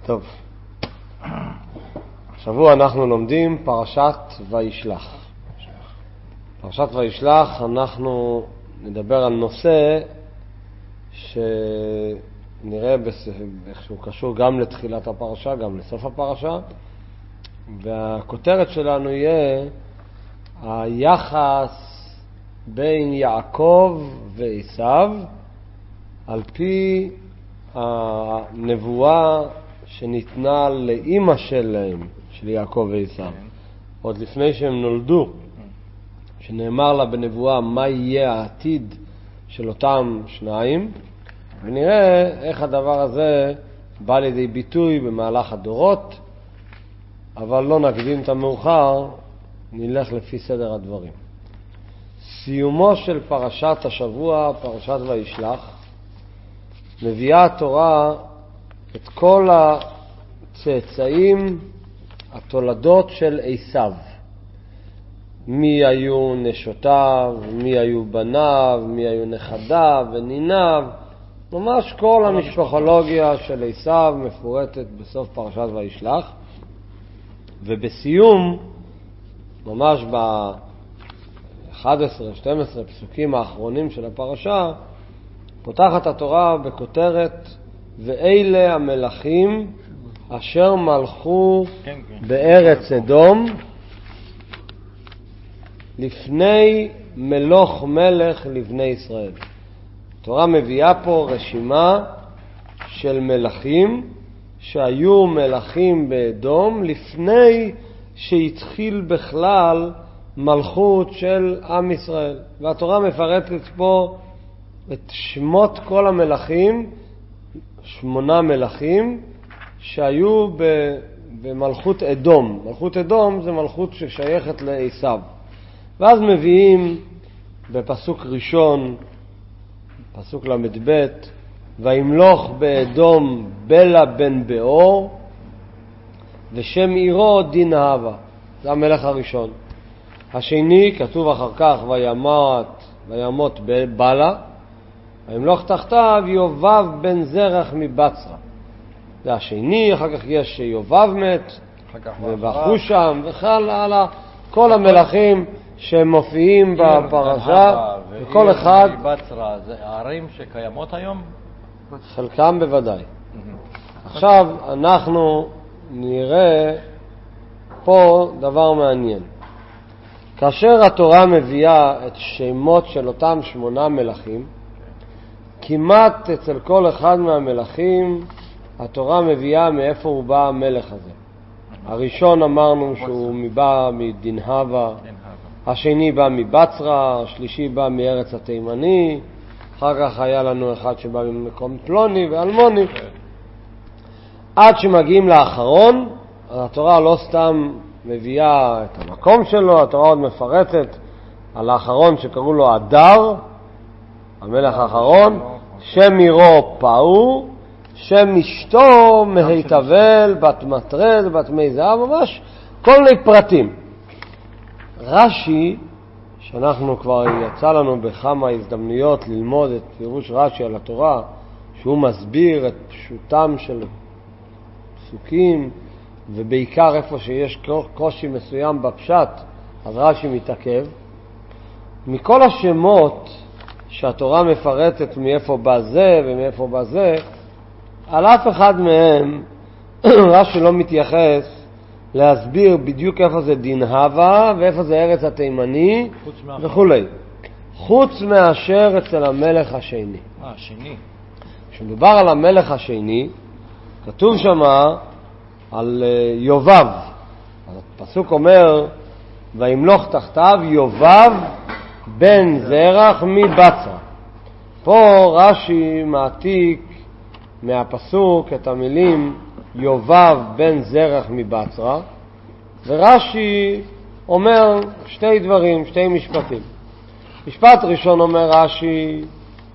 טוב, השבוע אנחנו לומדים פרשת וישלח. פרשת וישלח אנחנו נדבר על נושא שנראה שהוא קשור גם לתחילת הפרשה, גם לסוף הפרשה, והכותרת שלנו יהיה היחס בין יעקב ועשיו על פי הנבואה שניתנה לאמא שלהם, של יעקב ועשיו, עוד לפני שהם נולדו, שנאמר לה בנבואה מה יהיה העתיד של אותם שניים, ונראה איך הדבר הזה בא לידי ביטוי במהלך הדורות, אבל לא נקדים את המאוחר, נלך לפי סדר הדברים. סיומו של פרשת השבוע, פרשת וישלח, מביאה התורה את כל הצאצאים, התולדות של עשיו. מי היו נשותיו, מי היו בניו, מי היו נכדיו וניניו. ממש כל המשפחולוגיה של עשיו מפורטת בסוף פרשת וישלח. ובסיום, ממש ב-11-12 פסוקים האחרונים של הפרשה, פותחת התורה בכותרת ואלה המלכים אשר מלכו בארץ אדום לפני מלוך מלך לבני ישראל. התורה מביאה פה רשימה של מלכים שהיו מלכים באדום לפני שהתחיל בכלל מלכות של עם ישראל. והתורה מפרטת פה את שמות כל המלכים, 8 מלכים שהיו במלכות אדום. מלכות אדום זה מלכות ששייכת לעשיו. ואז מביאים בפסוק ראשון, פסוק למ"ב, וימלוך באדום בלה בן באור ושם עירו דינהבה. זה המלך הראשון. השני כתוב אחר כך וימות בלה, וימלוך תחתיו יובב בן זרח מבצרה. זה השני. אחר כך יש יובב מת ובחושם וכן הלאה, כל המלכים שמופיעים בפרשה, וכל אחד מבצרה זה הערים שקיימות היום? חלקם בוודאי. עכשיו אנחנו נראה פה דבר מעניין. כאשר התורה מביאה את שמות של אותם 8 מלכים, כמעט אצל כל אחד מהמלכים התורה מביאה מאיפה הוא בא המלך הזה. הראשון אמרנו שהוא בא מדינהבה, השני בא מבצרה, השלישי בא מארץ התימני, אחר כך היה לנו אחד שבא ממקום פלוני ואלמוני. עד שמגיעים לאחרון, התורה לא סתם מביאה את המקום שלו, התורה עוד מפרטת על האחרון שקראו לו אדר, המלך האחרון, שם עירו פאו, שם אשתו מהיטבל, בת מטרד, בת מי זהב, ממש כל מיני פרטים. רש"י, שאנחנו כבר יצא לנו בכמה הזדמנויות ללמוד את פירוש רש"י על התורה, שהוא מסביר את פשוטם של פסוקים, ובעיקר איפה שיש קושי מסוים בפשט, אז רש"י מתעכב. מכל השמות שהתורה מפרטת מאיפה בא זה ומאיפה בא זה, על אף אחד מהם רש"י לא מתייחס להסביר בדיוק איפה זה דינהבה ואיפה זה ארץ התימני וכו'. חוץ מאשר אצל המלך השני. השני. כשמדובר על המלך השני, כתוב שמה על יובב. הפסוק אומר וימלוך תחתיו יובב בן זרח מבצרה. פה רש"י מעתיק מהפסוק את המילים יובב בן זרח מבצרה, ורש"י אומר שתי דברים, שתי משפטים. משפט ראשון אומר רש"י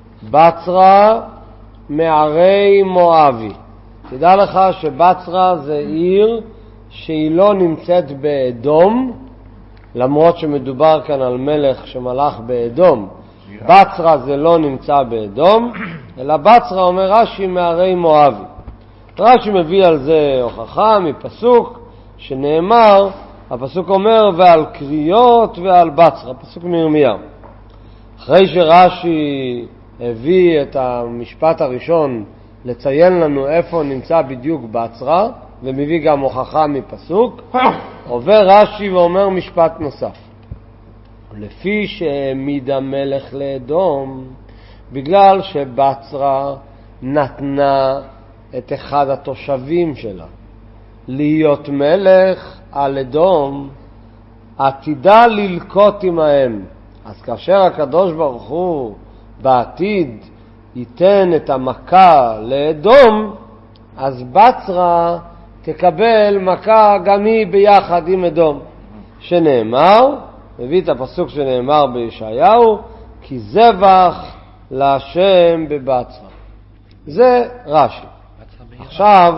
בצרה מערי מואבי. תדע לך שבצרה זה עיר שהיא לא נמצאת באדום, למרות שמדובר כאן על מלך שמלך באדום. בצרה זה לא נמצא באדום, אלא בצרה אומר רש"י מערי מואבי. רש"י מביא על זה הוכחה מפסוק שנאמר, הפסוק אומר ועל קריאות ועל בצרה, פסוק מירמיהו. אחרי שרש"י הביא את המשפט הראשון לציין לנו איפה נמצא בדיוק בצרה, ומביא גם הוכחה מפסוק, עובר רש"י ואומר משפט נוסף. לפי שהעמיד המלך לאדום, בגלל שבצרה נתנה את אחד התושבים שלה להיות מלך על אדום, עתידה ללקוט עמהם. אז כאשר הקדוש ברוך הוא בעתיד ייתן את המכה לאדום, אז בצרה תקבל מכה גם היא ביחד עם אדום, שנאמר, מביא את הפסוק שנאמר בישעיהו, כי זבח להשם בבצרה. זה רש"י. עכשיו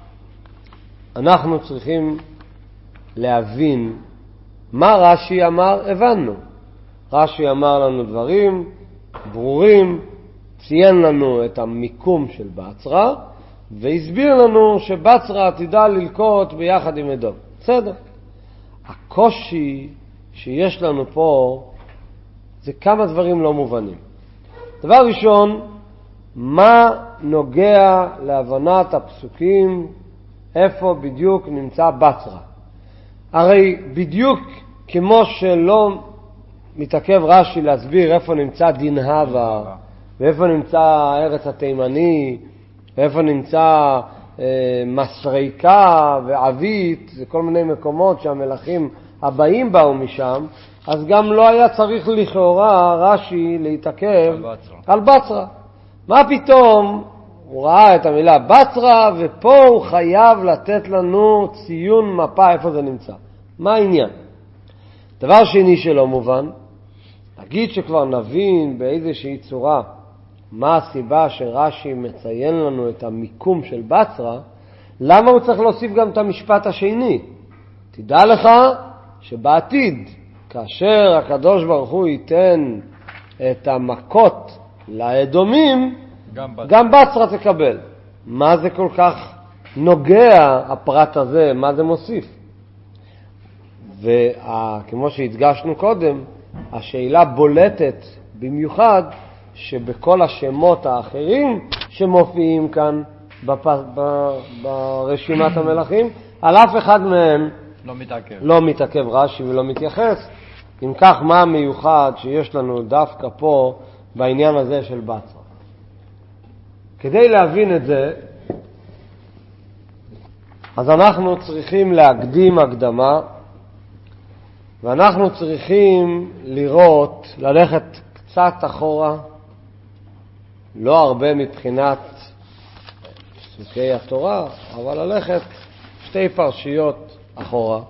אנחנו צריכים להבין מה רש"י אמר. הבנו, רש"י אמר לנו דברים ברורים, ציין לנו את המיקום של בצרה, והסביר לנו שבצרה עתידה ללקוט ביחד עם אדום. בסדר. הקושי שיש לנו פה זה כמה דברים לא מובנים. דבר ראשון, מה נוגע להבנת הפסוקים איפה בדיוק נמצא בצרה? הרי בדיוק כמו שלא מתעכב רש"י להסביר איפה נמצא דין הווה, ואיפה נמצא הארץ התימני, ואיפה נמצא מסריקה ועבית, זה כל מיני מקומות שהמלכים הבאים באו משם, אז גם לא היה צריך לכאורה רש"י להתעכב על בצרה. מה פתאום הוא ראה את המילה בצרה, ופה הוא חייב לתת לנו ציון מפה איפה זה נמצא? מה העניין? דבר שני שלא מובן, נגיד שכבר נבין באיזושהי צורה מה הסיבה שרש"י מציין לנו את המיקום של בצרה, למה הוא צריך להוסיף גם את המשפט השני? תדע לך שבעתיד, כאשר הקדוש ברוך הוא ייתן את המכות לאדומים, גם בצרה תקבל. מה זה כל כך נוגע הפרט הזה? מה זה מוסיף? וכמו שהדגשנו קודם, השאלה בולטת במיוחד שבכל השמות האחרים שמופיעים כאן ברשימת המלכים, על אף אחד מהם לא מתעכב רש"י ולא מתייחס. אם כך, מה המיוחד שיש לנו דווקא פה בעניין הזה של בצרה? כדי להבין את זה, אז אנחנו צריכים להקדים הקדמה, ואנחנו צריכים לראות, ללכת קצת אחורה, לא הרבה מבחינת פסוקי התורה, אבל ללכת שתי פרשיות אחורה.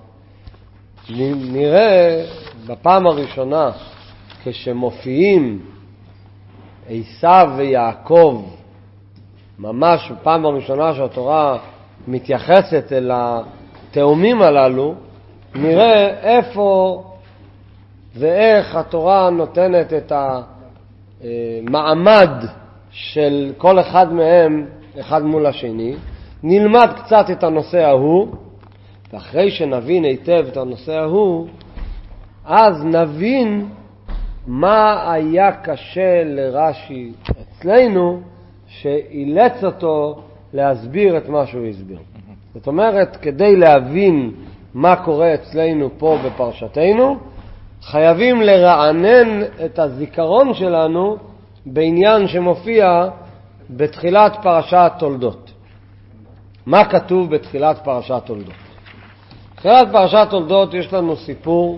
נראה בפעם הראשונה כשמופיעים עשיו ויעקב, ממש בפעם הראשונה שהתורה מתייחסת אל התאומים הללו, נראה איפה ואיך התורה נותנת את המעמד של כל אחד מהם אחד מול השני. נלמד קצת את הנושא ההוא, ואחרי שנבין היטב את הנושא ההוא, אז נבין מה היה קשה לרש"י אצלנו שאילץ אותו להסביר את מה שהוא הסביר. זאת אומרת, כדי להבין מה קורה אצלנו פה בפרשתנו, חייבים לרענן את הזיכרון שלנו בעניין שמופיע בתחילת פרשת תולדות. מה כתוב בתחילת פרשת תולדות? בתחילת פרשת תולדות יש לנו סיפור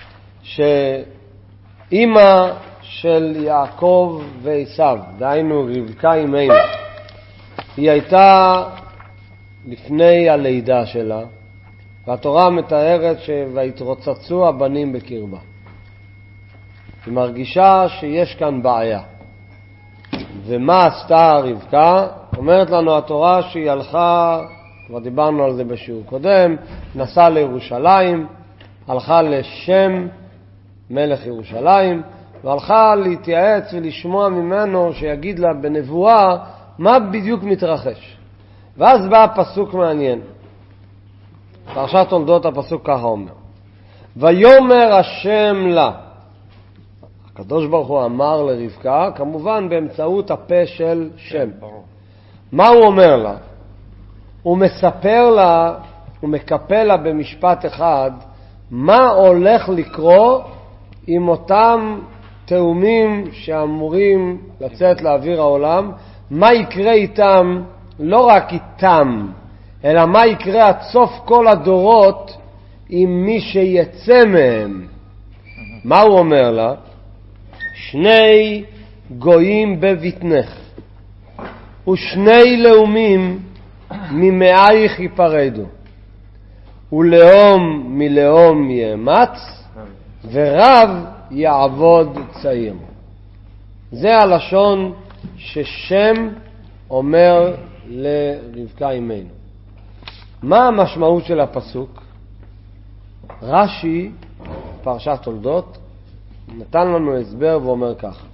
שאמא של יעקב ועשיו, דהיינו רבקה אמנו, היא הייתה לפני הלידה שלה, והתורה מתארת שויתרוצצו הבנים בקרבה. היא מרגישה שיש כאן בעיה. ומה עשתה רבקה? אומרת לנו התורה שהיא הלכה, כבר דיברנו על זה בשיעור קודם, נסעה לירושלים, הלכה לשם מלך ירושלים, והלכה להתייעץ ולשמוע ממנו שיגיד לה בנבואה מה בדיוק מתרחש. ואז בא פסוק מעניין. פרשת תולדות הפסוק ככה אומר. ויאמר השם לה. הקדוש ברוך הוא אמר לרבקה, כמובן באמצעות הפה של שם. מה הוא אומר לה? הוא מספר לה, הוא מקפל לה במשפט אחד, מה הולך לקרות עם אותם תאומים שאמורים לצאת לאוויר העולם, מה יקרה איתם, לא רק איתם, אלא מה יקרה עד סוף כל הדורות עם מי שיצא מהם. מה הוא אומר לה? שני גויים בבטנך ושני לאומים ממאייך ייפרדו, ולאום מלאום יאמץ ורב יעבוד צעיר. זה הלשון ששם אומר לרבקה אמנו. מה המשמעות של הפסוק? רש"י, פרשת תולדות, נתן לנו הסבר ואומר כך.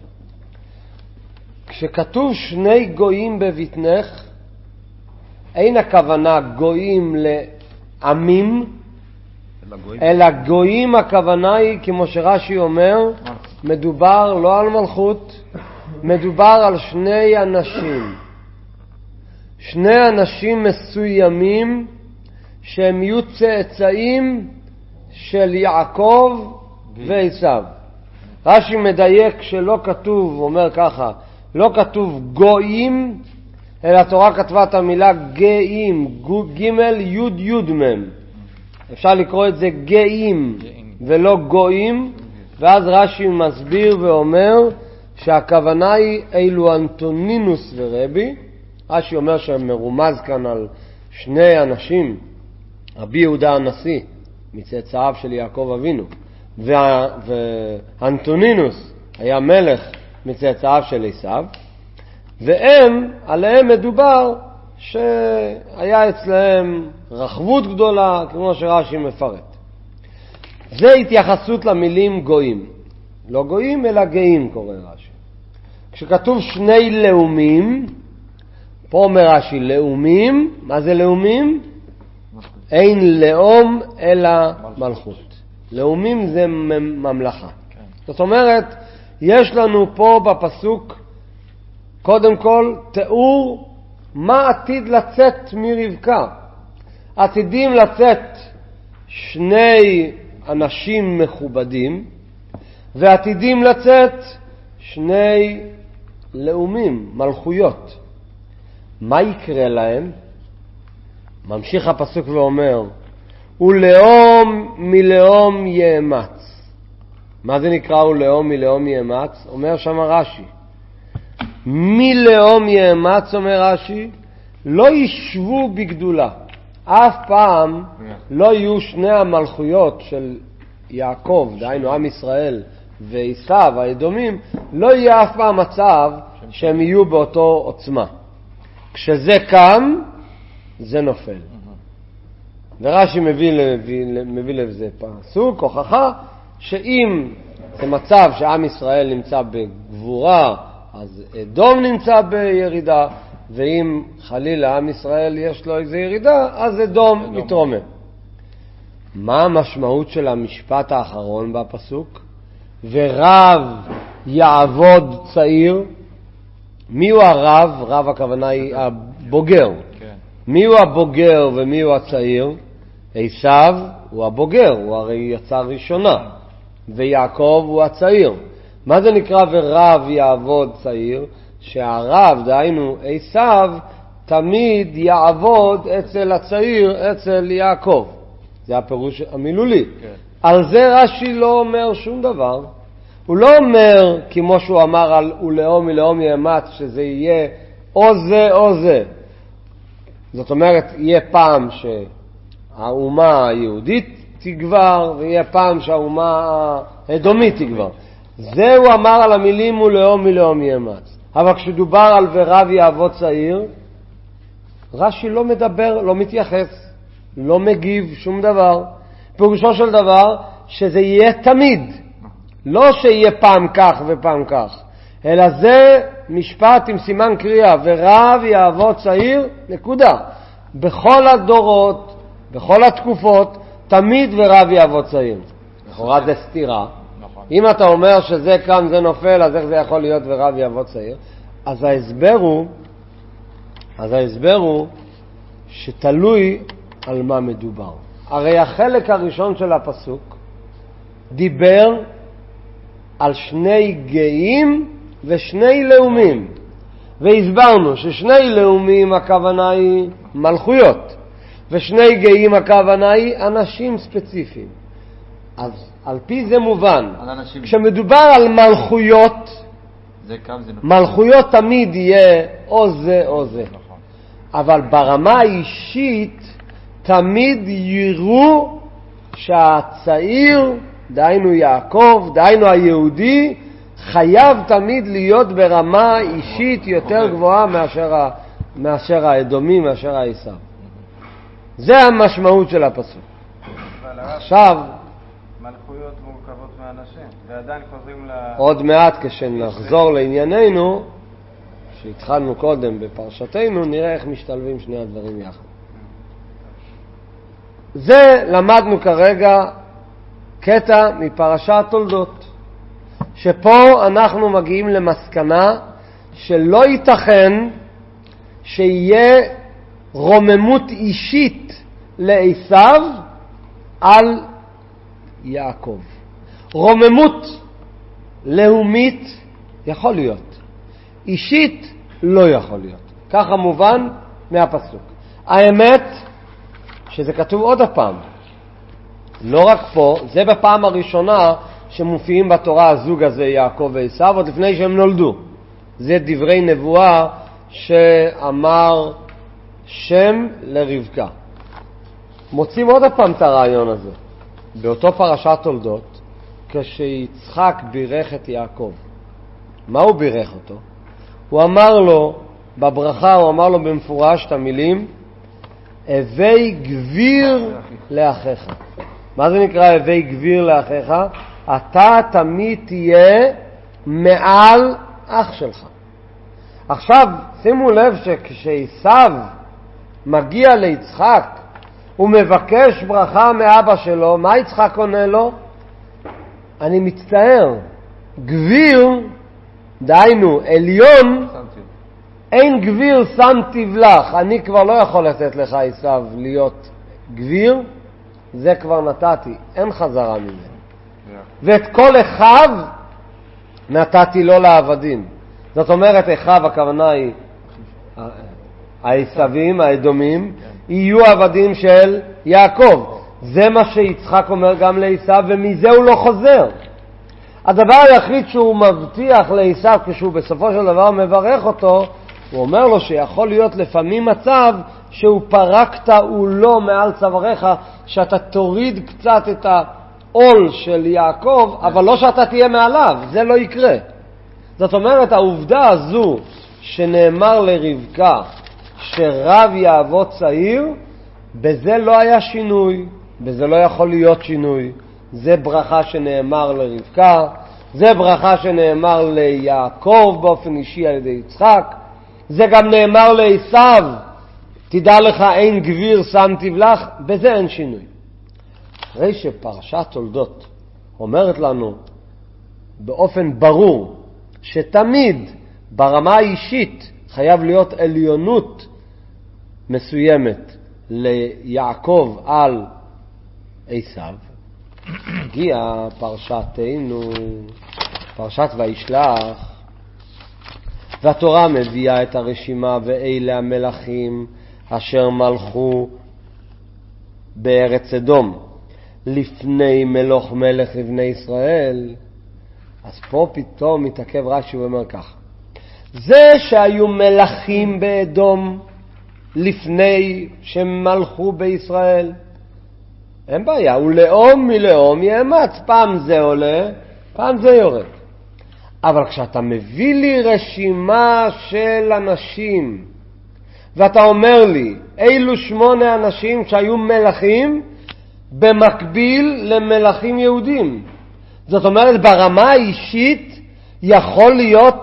כשכתוב שני גויים בבטנך, אין הכוונה גויים לעמים, אלא גויים הכוונה היא, כמו שרש"י אומר, מדובר לא על מלכות, מדובר על שני אנשים. שני אנשים מסוימים שהם יהיו צאצאים של יעקב ועשיו. רש"י מדייק שלא כתוב, הוא אומר ככה, לא כתוב גויים, אלא התורה כתבה את המילה גאים, ג' י' י' מ'. אפשר לקרוא את זה גאים ולא גויים, ואז רש"י מסביר ואומר שהכוונה היא אילו אנטונינוס ורבי. רש"י אומר שמרומז כאן על שני אנשים, רבי יהודה הנשיא מצאצאיו של יעקב אבינו, ואנטונינוס היה מלך מצאצאיו של עשיו, והם, עליהם מדובר שהיה אצלהם רחבות גדולה, כמו שרש"י מפרט. זה התייחסות למילים גויים. לא גויים אלא גאים קורא רש"י. כשכתוב שני לאומים, פה אומר רש"י לאומים, מה זה לאומים? אין לאום אלא מלכות. לאומים זה ממלכה. זאת אומרת, יש לנו פה בפסוק קודם כל תיאור מה עתיד לצאת מרבקה. עתידים לצאת שני אנשים מכובדים, ועתידים לצאת שני לאומים, מלכויות. מה יקרה להם? ממשיך הפסוק ואומר, ולאום מלאום יאמץ. מה זה נקרא ולאום מלאום יאמץ? אומר שם רש"י. מלאום יאמץ, אומר רש"י, לא ישבו בגדולה. אף פעם לא יהיו שני המלכויות של יעקב, דהיינו עם ישראל ועשיו, האדומים, לא יהיה אף פעם מצב שהם יהיו באותו עוצמה. כשזה קם, זה נופל. ורש"י מביא לזה פסוק, הוכחה, שאם זה מצב שעם ישראל נמצא בגבורה, אז אדום נמצא בירידה, ואם חלילה עם ישראל יש לו איזו ירידה, אז אדום מתרומם. מה המשמעות של המשפט האחרון בפסוק? ורב יעבוד צעיר. מי הוא הרב? רב הכוונה היא הבוגר. מי הוא הבוגר ומי הוא הצעיר? עשיו הוא הבוגר, הוא הרי יצא ראשונה, ויעקב הוא הצעיר. מה זה נקרא ורב יעבוד צעיר? שהרב, דהיינו עשיו, תמיד יעבוד אצל הצעיר, אצל יעקב. זה הפירוש המילולי. על זה רש"י לא אומר שום דבר. הוא לא אומר, כמו שהוא אמר על ולאום מלאום יאמץ, שזה יהיה או זה או זה. זאת אומרת, יהיה פעם שהאומה היהודית תגבר, ויהיה פעם שהאומה האדומית תגבר. זה הוא אמר על המילים ולאום מלאום יאמץ. אבל כשדובר על ורב יעבוד צעיר, רש"י לא מדבר, לא מתייחס, לא מגיב שום דבר. פירושו של דבר שזה יהיה תמיד. לא שיהיה פעם כך ופעם כך, אלא זה משפט עם סימן קריאה, ורב יעבוד צעיר, נקודה. בכל הדורות, בכל התקופות, תמיד ורב יעבוד צעיר. לכאורה זה סתירה. נכון. אם אתה אומר שזה כאן זה נופל, אז איך זה יכול להיות ורב יעבוד צעיר? אז ההסבר הוא שתלוי על מה מדובר. הרי החלק הראשון של הפסוק דיבר על שני גאים ושני לאומים, והסברנו ששני לאומים הכוונה היא מלכויות, ושני גאים הכוונה היא אנשים ספציפיים. אז על פי זה מובן, כשמדובר על מלכויות, מלכויות תמיד יהיה או זה או זה. אבל ברמה האישית תמיד יראו שהצעיר, דהיינו יעקב, דהיינו היהודי, חייב תמיד להיות ברמה אישית יותר גבוהה מאשר האדומי, מאשר העשיו. זה המשמעות של הפסוק. עכשיו מלכויות מורכבות מאנשים, ועדיין חוזרים עוד מעט כשנחזור לענייננו, שהתחלנו קודם בפרשתנו, נראה איך משתלבים שני הדברים יחד. זה למדנו כרגע קטע מפרשת תולדות, שפה אנחנו מגיעים למסקנה שלא ייתכן שיהיה רוממות אישית לעשיו על יעקב. רוממות לאומית יכול להיות, אישית לא יכול להיות. ככה מובן מהפסוק. האמת שזה כתוב עוד הפעם, לא רק פה, זה בפעם הראשונה שמופיעים בתורה הזוג הזה יעקב ועשיו, עוד לפני שהם נולדו. זה דברי נבואה שאמר שם לרבקה. מוצאים עוד הפעם את הרעיון הזה באותו פרשת תולדות, כשיצחק בירך את יעקב. מה הוא בירך אותו? הוא אמר לו בברכה, הוא אמר לו במפורש את המילים הווי גביר לאחיך. מה זה נקרא הווי גביר לאחיך? אתה תמיד תהיה מעל אח שלך. עכשיו שימו לב שכשעשיו מגיע ליצחק הוא מבקש ברכה מאבא שלו, מה יצחק עונה לו? אני מצטער, גביר, דהיינו עליון, אין גביר שמתי לך, אני כבר לא יכול לתת לך עשיו להיות גביר, זה כבר נתתי, אין חזרה מזה. ואת כל אחיו נתתי לו לעבדים. זאת אומרת, אחיו הכוונה היא העשבים, האדומים, יהיו עבדים של יעקב. זה מה שיצחק אומר גם לעשיו, ומזה הוא לא חוזר. הדבר היחיד שהוא מבטיח לעשיו כשהוא בסופו של דבר מברך אותו, הוא אומר לו שיכול להיות לפעמים מצב שהוא פרקת ולא מעל צוואריך, שאתה תוריד קצת את העול של יעקב, אבל לא שאתה תהיה מעליו, זה לא יקרה. זאת אומרת, העובדה הזו שנאמר לרבקה שרב יעבוד צעיר, בזה לא היה שינוי, בזה לא יכול להיות שינוי. זה ברכה שנאמר לרבקה, זה ברכה שנאמר ליעקב באופן אישי על ידי יצחק, זה גם נאמר לעשיו, תדע לך אין גביר שמתי לך, בזה אין שינוי. אחרי שפרשת תולדות אומרת לנו באופן ברור שתמיד ברמה האישית חייב להיות עליונות מסוימת ליעקב על עשיו, הגיעה פרשתנו, פרשת וישלח, והתורה מביאה את הרשימה, ואלה המלכים אשר מלכו בארץ אדום לפני מלוך מלך לבני ישראל. אז פה פתאום מתעכב רש"י ואומר כך, זה שהיו מלכים באדום לפני שמלכו בישראל, אין בעיה, ולאום מלאום יאמץ, פעם זה עולה, פעם זה יורד. אבל כשאתה מביא לי רשימה של אנשים, ואתה אומר לי, אילו 8 אנשים שהיו מלכים במקביל למלכים יהודים. זאת אומרת, ברמה האישית יכול להיות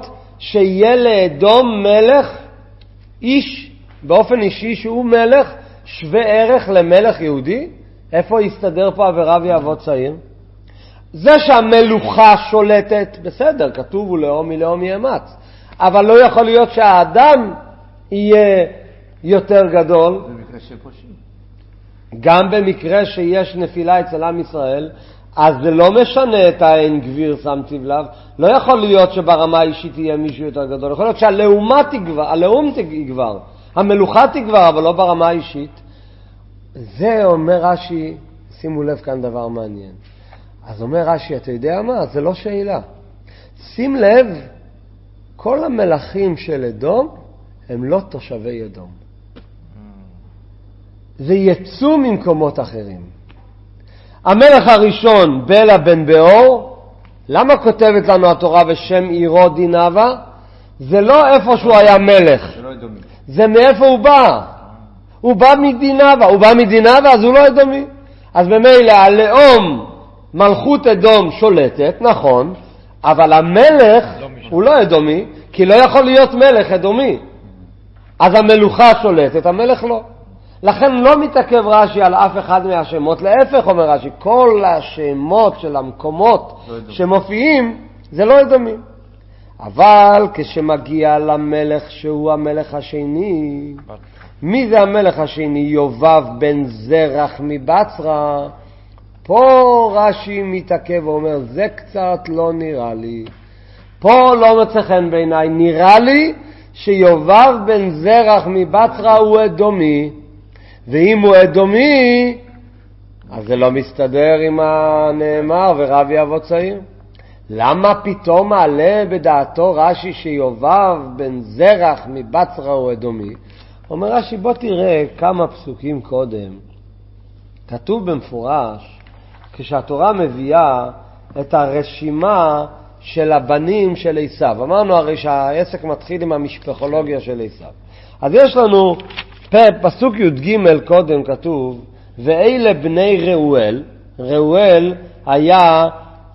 שיהיה לאדום מלך, איש באופן אישי שהוא מלך שווה ערך למלך יהודי? איפה יסתדר פה עבירה ויעבוד צעיר? זה שהמלוכה שולטת, בסדר, כתוב ולאום מלאום יאמץ, אבל לא יכול להיות שהאדם יהיה יותר גדול. במקרה שפושעים. גם במקרה שיש נפילה אצל עם ישראל, אז זה לא משנה את האין גביר שמתי לב. לא יכול להיות שברמה האישית יהיה מישהו יותר גדול. יכול להיות שהלאום תגבר, המלוכה תגבר, אבל לא ברמה האישית. זה אומר רש"י, שימו לב כאן דבר מעניין. אז אומר רש"י, אתה יודע מה? זה לא שאלה. שים לב, כל המלכים של אדום הם לא תושבי אדום. זה יצאו ממקומות אחרים. המלך הראשון, בלה בן באור, למה כותבת לנו התורה בשם עירו דינבה? זה לא איפה שהוא היה מלך. זה מאיפה הוא בא. הוא בא מדינבה. הוא בא מדינבה, אז הוא לא אדומי. אז במילא הלאום, מלכות אדום שולטת, נכון, אבל המלך הוא לא אדומי, כי לא יכול להיות מלך אדומי. אז המלוכה שולטת, המלך לא. לכן לא מתעכב רש"י על אף אחד מהשמות, להפך אומר רש"י, כל השמות של המקומות שמופיעים זה לא אדומי. אבל כשמגיע למלך שהוא המלך השני, מי זה המלך השני? יובב בן זרח מבצרה. פה רש"י מתעכב ואומר, זה קצת לא נראה לי. פה לא מצא חן בעיניי, נראה לי שיובב בן זרח מבצרה הוא אדומי. ואם הוא אדומי, אז זה לא מסתדר עם הנאמר ורב יעבוד צעיר. למה פתאום מעלה בדעתו רש"י שיובב בן זרח מבצרה הוא אדומי? אומר רש"י, בוא תראה כמה פסוקים קודם. כתוב במפורש, כשהתורה מביאה את הרשימה של הבנים של עשיו. אמרנו הרי שהעסק מתחיל עם המשפחולוגיה של עשיו. אז יש לנו פסוק י"ג קודם כתוב, ואלה בני ראואל. ראואל היה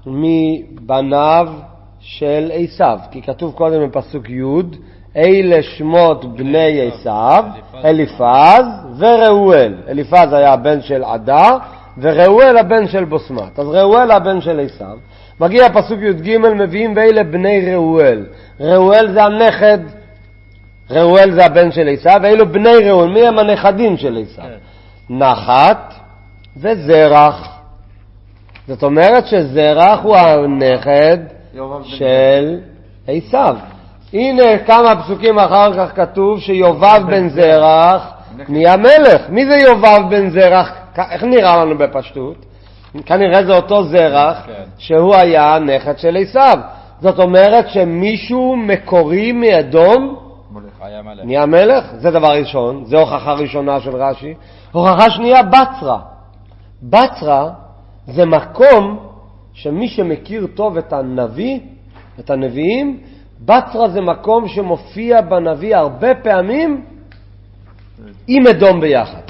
מבניו של עשיו, כי כתוב קודם בפסוק י', אלה שמות בני עשיו, אליפז וראואל. אליפז היה הבן של עדה, וראואל הבן של בוסמת. אז ראואל הבן של עשיו. מגיע פסוק י"ג, מביאים ואלה בני ראואל. ראואל זה הנכד, ראואל זה הבן של עשיו, ואילו בני ראואל, מי הם הנכדים של עשיו? נחת וזרח. זאת אומרת שזרח הוא הנכד של עשיו. הנה כמה פסוקים אחר כך כתוב שיובב בן זרח נהיה מלך. מי זה יובב בן זרח? איך נראה לנו בפשטות? כנראה זה אותו זרח שהוא היה הנכד של עשיו. זאת אומרת שמישהו מקורי מאדום נהיה מלך. זה דבר ראשון, זה הוכחה ראשונה של רש"י. הוכחה שנייה, בצרה. בצרה זה מקום שמי שמכיר טוב את הנביא, את הנביאים, בצרה זה מקום שמופיע בנביא הרבה פעמים עם אדום ביחד.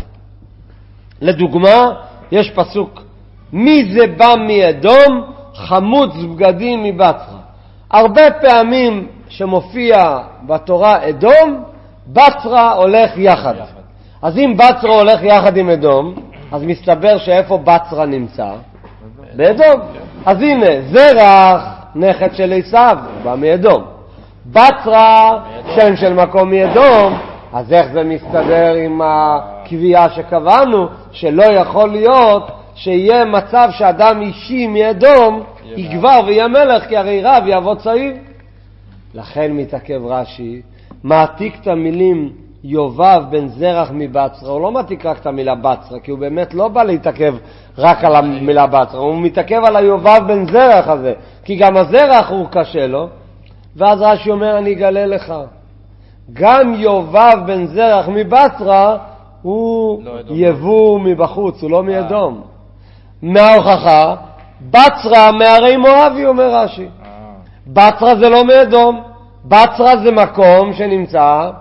לדוגמה, יש פסוק, מי זה בא מאדום? חמוץ בגדים מבצרה. הרבה פעמים שמופיע בתורה אדום, בצרה הולך יחד. אז אם בצרה הולך יחד עם אדום, אז מסתבר שאיפה בצרה נמצא? באדום. אז הנה, זרח, נכד של עשיו, בא מאדום. בצרה, שם של מקום מאדום, אז איך זה מסתדר עם הקביעה שקבענו, שלא יכול להיות שיהיה מצב שאדם אישי מאדום יגבר ויהיה מלך, כי הרי רב יעבוד צעיר. לכן מתעכב רש"י, מעתיק את המילים יובב בן זרח מבצרה. הוא לא מעתיק רק את המילה בצרה, כי הוא באמת לא בא להתעכב רק על המילה בצרה, הוא מתעכב על היובב בן זרח הזה, כי גם הזרח הוא קשה לו. ואז רש"י אומר, אני אגלה לך, גם יובב בן זרח מבצרה הוא יבוא מבחוץ, הוא לא מאדום. מההוכחה, בצרה מהרי מואבי, אומר רש"י. בצרה זה לא מאדום, בצרה זה מקום שנמצא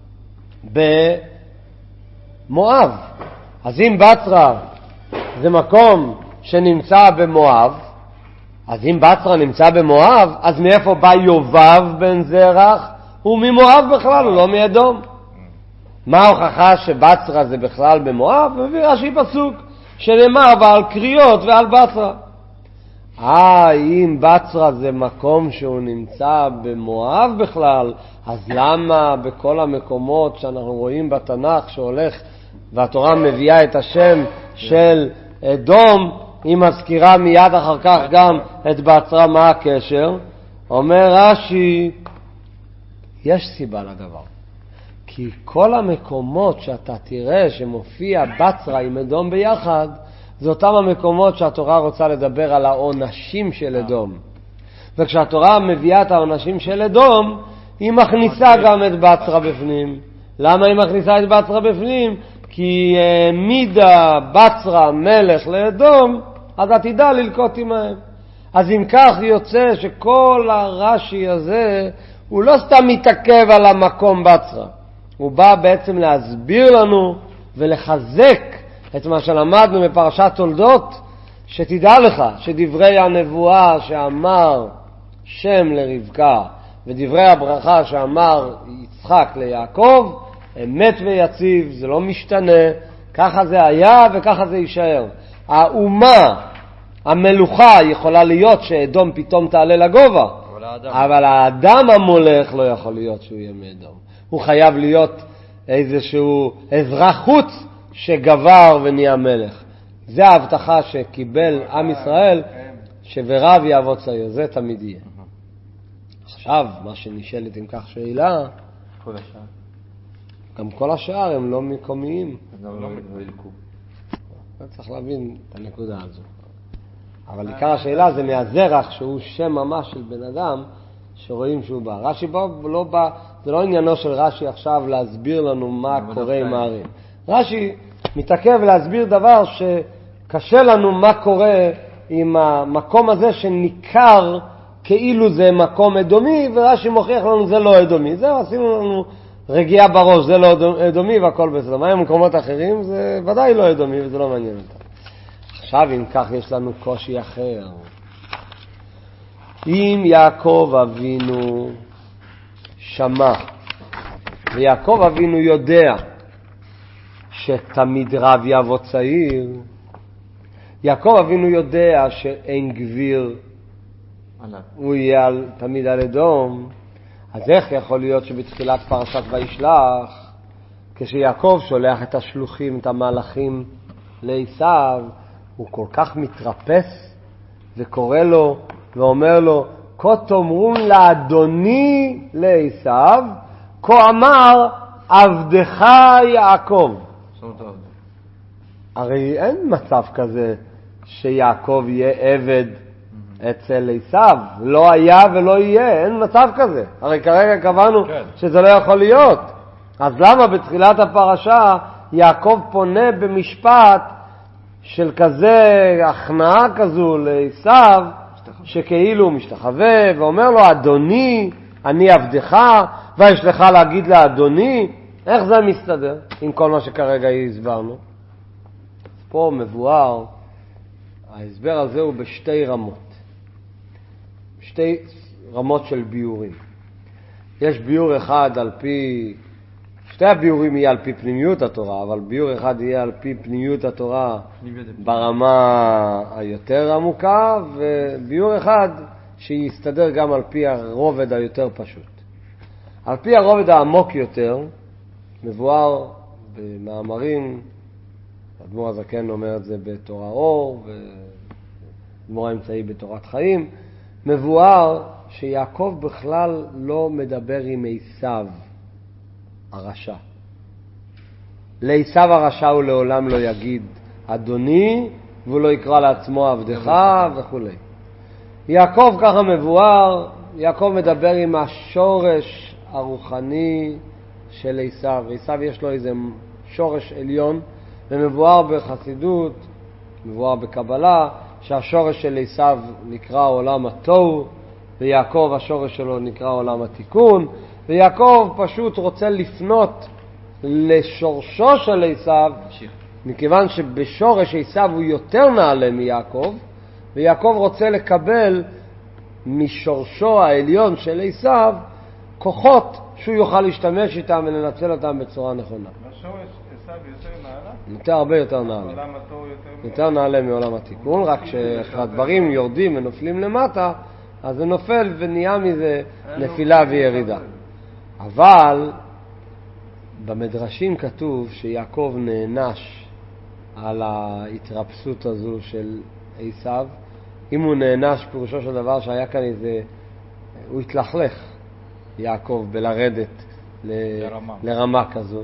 במואב. אז אם בצרה זה מקום שנמצא במואב, אז אם בצרה נמצא במואב, אז מאיפה בא יובב בן זרח? הוא ממואב בכלל, הוא לא מאדום. מה ההוכחה שבצרה זה בכלל במואב? מביא רש"י פסוק שנאמר ועל קריות ועל בצרה. אם בצרה זה מקום שהוא נמצא במואב בכלל, אז למה בכל המקומות שאנחנו רואים בתנ"ך שהולך והתורה מביאה את השם של אדום, היא מזכירה מיד אחר כך גם את בצרה? מה הקשר? אומר רש"י, יש סיבה לדבר. כי כל המקומות שאתה תראה שמופיע בצרה עם אדום ביחד, זה אותם המקומות שהתורה רוצה לדבר על העונשים של אדום. וכשהתורה מביאה את העונשים של אדום, היא מכניסה גם את בצרה בפנים. למה היא מכניסה את בצרה בפנים? כי מידה בצרה מלך לאדום, אז עתידה ללקוט עמהם. אז אם כך יוצא שכל הרש"י הזה הוא לא סתם מתעכב על המקום בצרה, הוא בא בעצם להסביר לנו ולחזק את מה שלמדנו בפרשת תולדות, שתדע לך שדברי הנבואה שאמר שם לרבקה ודברי הברכה שאמר יצחק ליעקב, אמת ויציב, זה לא משתנה, ככה זה היה וככה זה יישאר. האומה, המלוכה יכולה להיות שאדום פתאום תעלה לגובה, אבל האדם המולך לא יכול להיות שהוא יהיה מאדום. הוא חייב להיות איזשהו אזרח חוץ שגבר ונהיה מלך. זה ההבטחה שקיבל עם ישראל, שברב יעבוד צעיר, זה תמיד יהיה. עכשיו, מה שנשאלת עם כך שאלה, כל השאר. גם כל השאר הם לא מקומיים. לא ילקו. צריך להבין את הנקודה הזו. אבל עיקר השאלה זה מהזרח, שהוא שם ממש של בן אדם, שרואים שהוא בא. רש"י לא בא, זה לא עניינו של רש"י עכשיו להסביר לנו מה קורה עם הערים. רש"י מתעכב להסביר דבר שקשה לנו מה קורה עם המקום הזה שניכר כאילו זה מקום אדומי, ורש"י מוכיח לנו זה לא אדומי. זהו, עשינו לנו רגיעה בראש, זה לא אדומי והכל בסדר. מה עם מקומות אחרים? זה ודאי לא אדומי וזה לא מעניין אותם. עכשיו אם כך יש לנו קושי אחר. אם יעקב אבינו שמע, ויעקב אבינו יודע שתמיד רב יבוא צעיר, יעקב אבינו יודע שאין גביר, הוא יהיה תמיד על אדום, אז איך יכול להיות שבתחילת פרשת וישלח, כשיעקב שולח את השלוחים, את המלאכים לעשיו, הוא כל כך מתרפס וקורא לו ואומר לו, כה תאמרון לאדוני לעשיו, כה אמר עבדך יעקב. הרי אין מצב כזה שיעקב יהיה עבד אצל עשיו, לא היה ולא יהיה, אין מצב כזה. הרי כרגע קבענו שזה לא יכול להיות. אז למה בתחילת הפרשה יעקב פונה במשפט של כזה הכנעה כזו לעשיו, שכאילו הוא משתחווה ואומר לו אדוני אני עבדך, ויש לך להגיד לאדוני? איך זה מסתדר עם כל מה שכרגע הסברנו? פה מבואר, ההסבר הזה הוא בשתי רמות, שתי רמות של ביורים. יש ביור אחד על פי, שתי הביורים יהיה על פי פנימיות התורה, אבל ביור אחד יהיה על פי פנימיות התורה ברמה היותר עמוקה, וביור אחד שיסתדר גם על פי הרובד היותר פשוט. על פי הרובד העמוק יותר, מבואר במאמרים, אדמו"ר הזקן אומר את זה בתורה אור, ואדמו"ר האמצעי בתורת חיים, מבואר שיעקב בכלל לא מדבר עם עשיו הרשע. לעשיו הרשע הוא לעולם לא יגיד אדוני, והוא לא יקרא לעצמו עבדך וכו'. יעקב ככה מבואר, יעקב מדבר עם השורש הרוחני של עשיו. עשיו יש לו איזה שורש עליון, ומבואר בחסידות, מבואר בקבלה, שהשורש של עשיו נקרא עולם התוהו, ויעקב השורש שלו נקרא עולם התיקון, ויעקב פשוט רוצה לפנות לשורשו של עשיו, מכיוון שבשורש עשיו הוא יותר נעלה מיעקב, ויעקב רוצה לקבל משורשו העליון של עשיו כוחות שהוא יוכל להשתמש איתם ולנצל אותם בצורה נכונה. בשורש עשיו יותר נעלה? יותר הרבה יותר נעלה. עולם התור יותר נעלה מעולם התיקון, רק כשהדברים יורדים ונופלים למטה, אז זה נופל ונהיה מזה נפילה וירידה. אבל במדרשים כתוב שיעקב נענש על ההתרפסות הזו של עשיו. אם הוא נענש, פירושו של דבר שהיה כאן איזה, הוא התלכלך, יעקב, בלרדת לרמה כזו.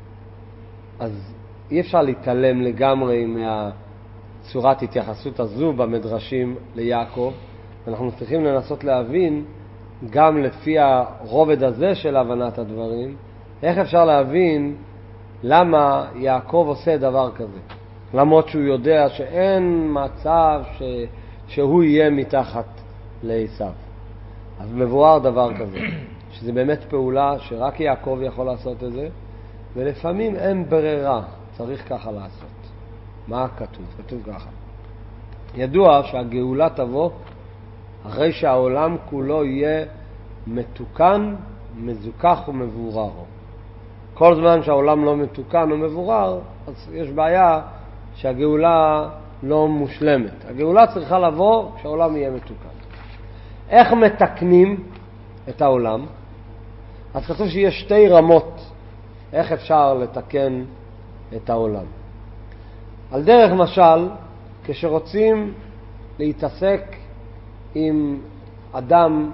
אז אי אפשר להתעלם לגמרי מהצורת התייחסות הזו במדרשים ליעקב. אנחנו צריכים לנסות להבין, גם לפי הרובד הזה של הבנת הדברים, איך אפשר להבין למה יעקב עושה דבר כזה. למרות שהוא יודע שאין מצב שהוא יהיה מתחת לעשיו. אז מבואר דבר כזה, שזה באמת פעולה שרק יעקב יכול לעשות את זה, ולפעמים אין ברירה, צריך ככה לעשות. מה כתוב? כתוב ככה. ידוע שהגאולה תבוא אחרי שהעולם כולו יהיה מתוקן, מזוכח ומבורר. כל זמן שהעולם לא מתוקן ומבורר, אז יש בעיה שהגאולה לא מושלמת. הגאולה צריכה לבוא כשהעולם יהיה מתוקן. איך מתקנים את העולם? אז כתוב שיש שתי רמות איך אפשר לתקן את העולם. על דרך משל, כשרוצים להתעסק עם אדם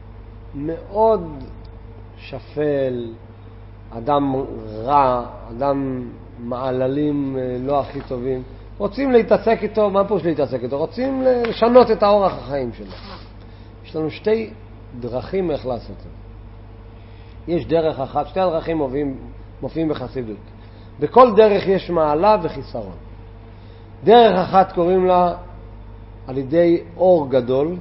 מאוד שפל, אדם רע, אדם מעללים לא הכי טובים, רוצים להתעסק איתו, מה פירוש להתעסק איתו? רוצים לשנות את האורח החיים שלו. יש לנו שתי דרכים איך לעשות את זה. יש דרך אחת, שתי הדרכים מופיעים בחסידות. בכל דרך יש מעלה וחיסרון. דרך אחת קוראים לה על ידי אור גדול,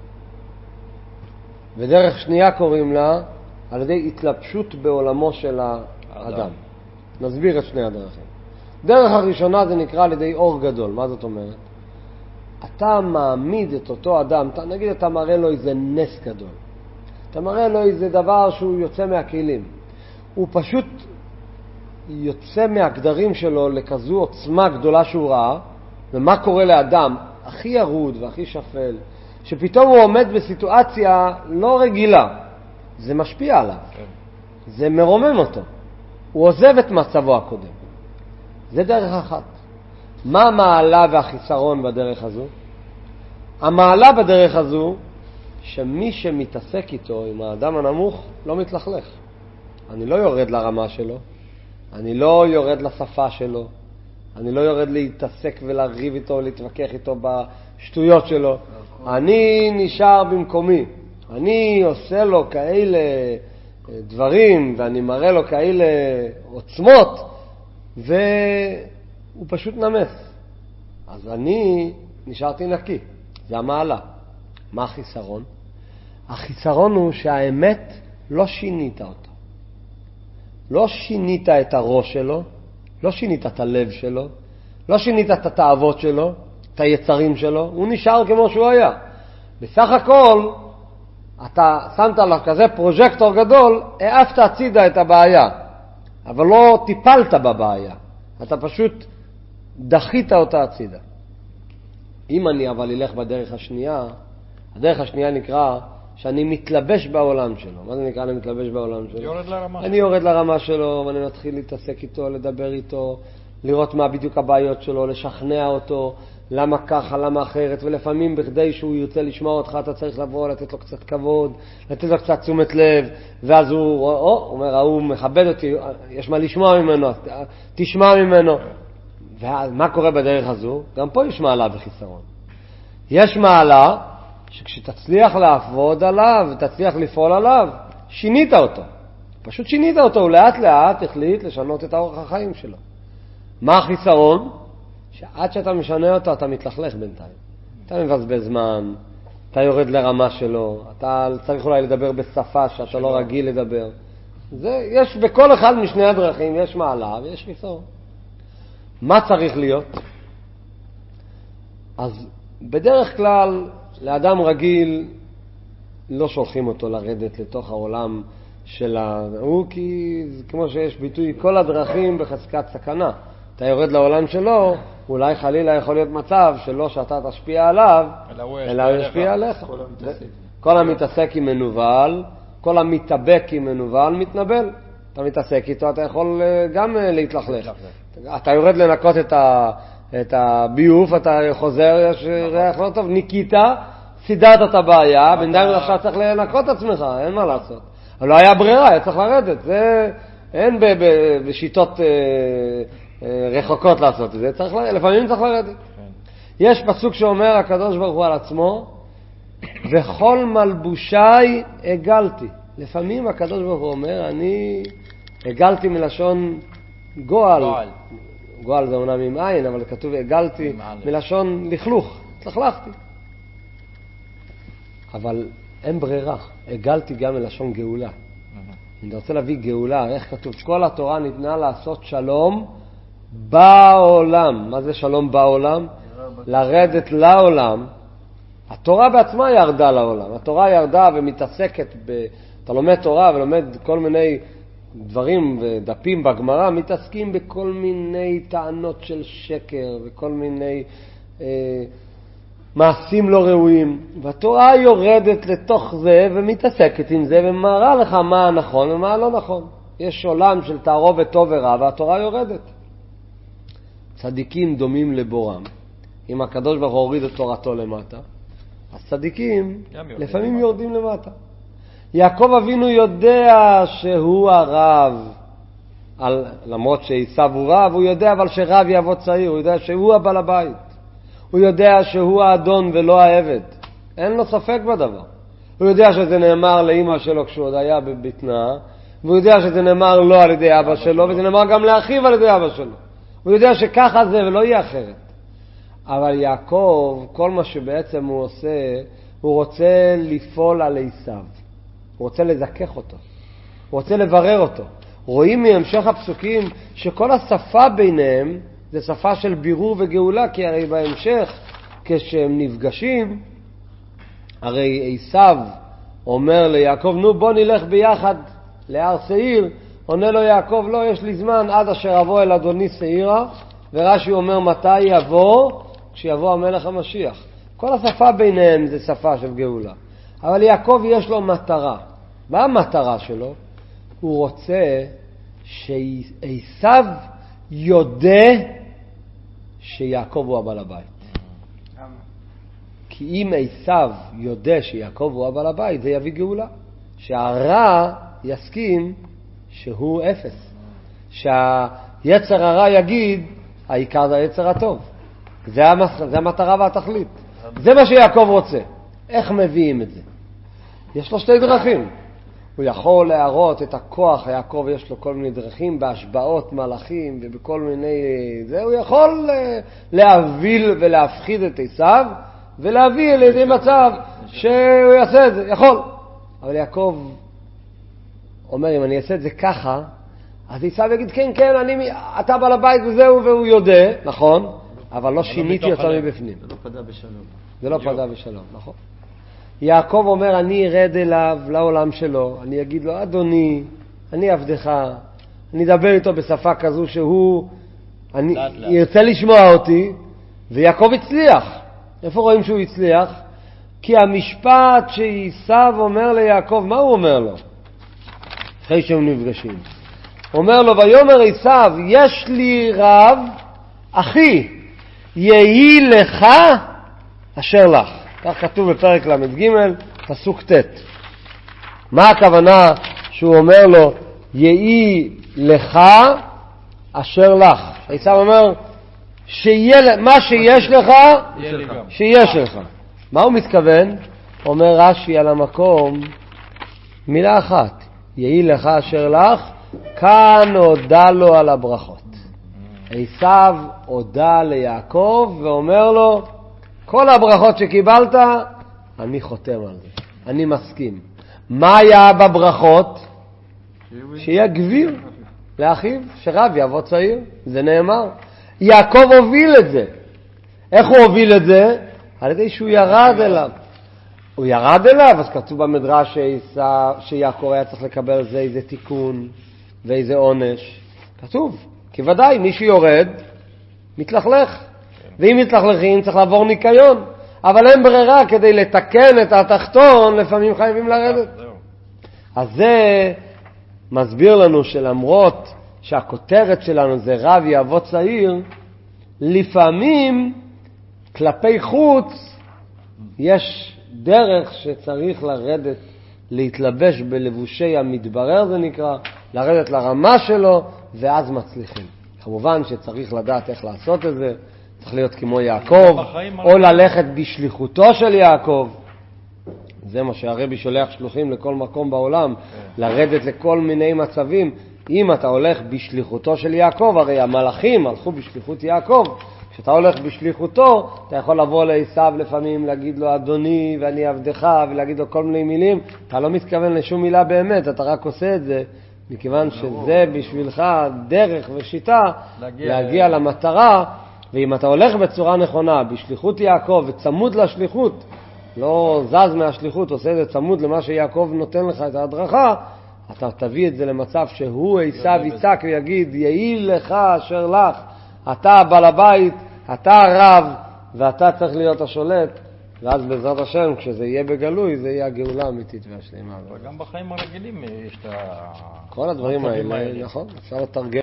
ודרך שנייה קוראים לה על ידי התלבשות בעולמו של האדם. נסביר את שני הדרכים. דרך הראשונה זה נקרא על ידי אור גדול. מה זאת אומרת? אתה מעמיד את אותו אדם, נגיד אתה מראה לו איזה נס גדול. אתה מראה לו איזה דבר שהוא יוצא מהכלים. הוא פשוט יוצא מהגדרים שלו לכזו עוצמה גדולה שהוא ראה. ומה קורה לאדם הכי ירוד והכי שפל, שפתאום הוא עומד בסיטואציה לא רגילה. זה משפיע עליו. זה מרומם אותו. הוא עוזב את מצבו הקודם. זה דרך אחת. מה המעלה והחיסרון בדרך הזו? המעלה בדרך הזו, שמי שמתעסק איתו, עם האדם הנמוך, לא מתלכלך. אני לא יורד לרמה שלו, אני לא יורד לשפה שלו, אני לא יורד להתעסק ולריב איתו, להתווכח איתו בשטויות שלו. אני נשאר במקומי. אני עושה לו כאלה דברים, ואני מראה לו כאלה עוצמות, והוא פשוט נמס. אז אני נשארתי נקי. זה המעלה. מה החיסרון? החיסרון הוא שהאמת לא שינית אותו. לא שינית את הראש שלו, לא שינית את הלב שלו, לא שינית את התאוות שלו, את היצרים שלו, הוא נשאר כמו שהוא היה. בסך הכל, אתה שמת עליו כזה פרוז'קטור גדול, העפת הצידה את הבעיה, אבל לא טיפלת בבעיה. אתה פשוט דחית אותה הצידה. אם אני אבל אלך בדרך השנייה, הדרך השנייה נקרא שאני מתלבש בעולם שלו. מה זה נקרא אני מתלבש בעולם שלו? יורד לרמה אני יורד לרמה שלו, ואני מתחיל להתעסק איתו, לדבר איתו, לראות מה בדיוק הבעיות שלו, לשכנע אותו, למה ככה, למה אחרת, ולפעמים בכדי שהוא ירצה לשמוע אותך, אתה צריך לבוא, לתת לו קצת כבוד, לתת לו קצת תשומת לב, ואז הוא אומר, הוא מכבד אותי, יש מה לשמוע ממנו, תשמע ממנו. ומה קורה בדרך הזו? גם פה יש מעלה וחיסרון. יש מעלה שכשתצליח לעבוד עליו ותצליח לפעול עליו, שינית אותו. פשוט שינית אותו, הוא לאט לאט החליט לשנות את האורח החיים שלו. מה החיסרון? שעד שאתה משנה אותו, אתה מתלכלך בינתיים. אתה מבזבז זמן, אתה יורד לרמה שלו, אתה צריך אולי לדבר בשפה שאתה לא רגיל לדבר. יש בכל אחד משני הדרכים, יש מעלה ויש חיסרון. מה צריך להיות? אז בדרך כלל, לאדם רגיל לא שולחים אותו לרדת לתוך העולם של הוא, כי כמו שיש ביטוי, כל הדרכים בחזקת סכנה. אתה יורד לעולם שלו, אולי חלילה יכול להיות מצב שלא שאתה תשפיע עליו, אלא הוא ישפיע עליך. כל המתעסק עם מנוול, כל המתאבק עם מנוול, מתנבל. אתה מתעסק איתו, אתה יכול גם להתלכלך. אתה יורד לנקות את הביוף, אתה חוזר, יש ריח לא טוב, ניקית, סידרת את הבעיה, בינתיים עכשיו צריך לנקות את עצמך, אין מה לעשות. אבל לא היה ברירה, היה צריך לרדת. זה אין בשיטות רחוקות לעשות את זה, לפעמים צריך לרדת. יש פסוק שאומר הקדוש ברוך הוא על עצמו, וכל מלבושי הגלתי. לפעמים הקדוש ברוך הוא אומר, אני הגלתי מלשון גועל. גועל זה אומנם עם עין, אבל כתוב הגלתי מלשון לכלוך, צלחלכתי. אבל אין ברירה, הגלתי גם מלשון גאולה. אם אתה רוצה להביא גאולה, איך כתוב? כל התורה ניתנה לעשות שלום בעולם. מה זה שלום בעולם? לרדת לעולם. התורה בעצמה ירדה לעולם. התורה ירדה ומתעסקת אתה לומד תורה ולומד כל מיני דברים ודפים בגמרא, מתעסקים בכל מיני טענות של שקר וכל מיני מעשים לא ראויים. והתורה יורדת לתוך זה ומתעסקת עם זה ומראה לך מה נכון ומה לא נכון. יש עולם של תערובת טוב ורע והתורה יורדת. צדיקים דומים לבורם. אם הקדוש ברוך הוא הוריד את תורתו למטה, אז צדיקים לפעמים יורדים למטה. יעקב אבינו יודע שהוא הרב, למרות שעשיו הוא רב, הוא יודע אבל שרב יבוא צעיר, הוא יודע שהוא הבעל הבית. הוא יודע שהוא האדון ולא העבד. אין לו ספק בדבר. הוא יודע שזה נאמר לאמא שלו כשהוא עוד היה בבטנה, והוא יודע שזה נאמר לו על ידי אבא שלו, וזה נאמר גם לאחיו על ידי אבא שלו. הוא יודע שככה זה ולא יהיה אחרת. אבל יעקב, כל מה שבעצם הוא עושה, הוא רוצה לפעול על עשיו. הוא רוצה לזכך אותו. הוא רוצה לברר אותו. רואים מהמשך הפסוקים שכל השפה ביניהם זה שפה של בירור וגאולה, כי הרי בהמשך, כשהם נפגשים, הרי עשיו אומר ליעקב, נו בוא נלך ביחד להר שעיר. עונה לו יעקב, לא, יש לי זמן עד אשר אבוא אל אדוני שעירה. ורש"י אומר מתי יבוא? כשיבוא המלך המשיח. כל השפה ביניהם זה שפה של גאולה. אבל יעקב יש לו מטרה. מה המטרה שלו? הוא רוצה שעשיו יודע שיעקב הוא הבעל הבית. כי אם עשיו יודע שיעקב הוא הבעל הבית, זה יביא גאולה. שהרע יסכים שהוא אפס. שהיצר הרע יגיד, העיקר זה היצר הטוב. זה המטרה והתכלית. זה מה שיעקב רוצה. איך מביאים את זה? יש לו שתי דרכים. הוא יכול להראות את הכוח, יעקב יש לו כל מיני דרכים, בהשבעות מלאכים ובכל מיני... זה הוא יכול להביל ולהפחיד את עשיו, ולהביא לידי מצב שהוא יעשה את זה. יכול. אבל יעקב אומר, אם אני אעשה את זה ככה, אז עשיו יגיד, כן, כן, אתה בעל הבית וזהו, והוא יודע, נכון, אבל לא שיניתי אותו מבפנים. זה לא פדה בשלום. זה לא פדה בשלום, נכון. יעקב אומר, אני ארד אליו לעולם שלו, אני אגיד לו, אדוני, אני עבדך, אני אדבר איתו בשפה כזו שהוא ירצה לשמוע אותי, ויעקב הצליח. איפה רואים שהוא הצליח? כי המשפט שעשיו אומר ליעקב, מה הוא אומר לו? אחרי שהם נפגשים. אומר לו, ויאמר עשיו, יש לי רב, אחי, יהי לך אשר לך. כך כתוב בפרק למ"ג, פסוק ט'. מה הכוונה שהוא אומר לו, יהי לך אשר לך? עשיו אומר, מה שיש לך, שיש לך. מה הוא מתכוון? אומר רש"י על המקום, מילה אחת, יהי לך אשר לך, כאן הודע לו על הברכות. עשיו הודע ליעקב ואומר לו, כל הברכות שקיבלת, אני חותם על זה. אני מסכים. מה היה בברכות? שיהיה גביר לאחיו, שרב יבוא צעיר. זה נאמר. יעקב הוביל את זה. איך הוא הוביל את זה? על ידי שהוא ירד אליו. הוא ירד אליו, אז כתוב במדרש שיעקב היה צריך לקבל זה איזה תיקון ואיזה עונש. כתוב, כי ודאי מי שיורד מתלכלך, ואם מתלכלכים צריך לעבור ניקיון, אבל אין ברירה, כדי לתקן את התחתון לפעמים חייבים לרדת. אז זה מסביר לנו שלמרות שהכותרת שלנו זה רב יעבוד צעיר, לפעמים כלפי חוץ יש דרך שצריך לרדת, להתלבש בלבושי המתברר, זה נקרא, לרדת לרמה שלו, ואז מצליחים. כמובן שצריך לדעת איך לעשות את זה, צריך להיות כמו יעקב, או ללכת בשליחותו של יעקב. זה מה שהרבי שולח שלוחים לכל מקום בעולם, לרדת לכל מיני מצבים. אם אתה הולך בשליחותו של יעקב, הרי המלאכים הלכו בשליחות יעקב, כשאתה הולך בשליחותו, אתה יכול לבוא לעשיו לפעמים, להגיד לו אדוני ואני עבדך, ולהגיד לו כל מיני מילים. אתה לא מתכוון לשום מילה באמת, אתה רק עושה את זה, מכיוון שזה בשבילך דרך ושיטה להגיע למטרה. ואם אתה הולך בצורה נכונה, בשליחות יעקב וצמוד לשליחות, לא זז מהשליחות, עושה את זה צמוד למה שיעקב נותן לך את ההדרכה, אתה תביא את זה למצב שהוא עשיו יצעק ויגיד, יעיל לך אשר לך, אתה בעל הבית, אתה הרב, ואתה צריך להיות השולט, ואז בעזרת השם, כשזה יהיה בגלוי, זה יהיה הגאולה האמיתית והשלימה. אבל גם בחיים הרגילים יש את כל הדברים האלה, נכון, אפשר לתרגם.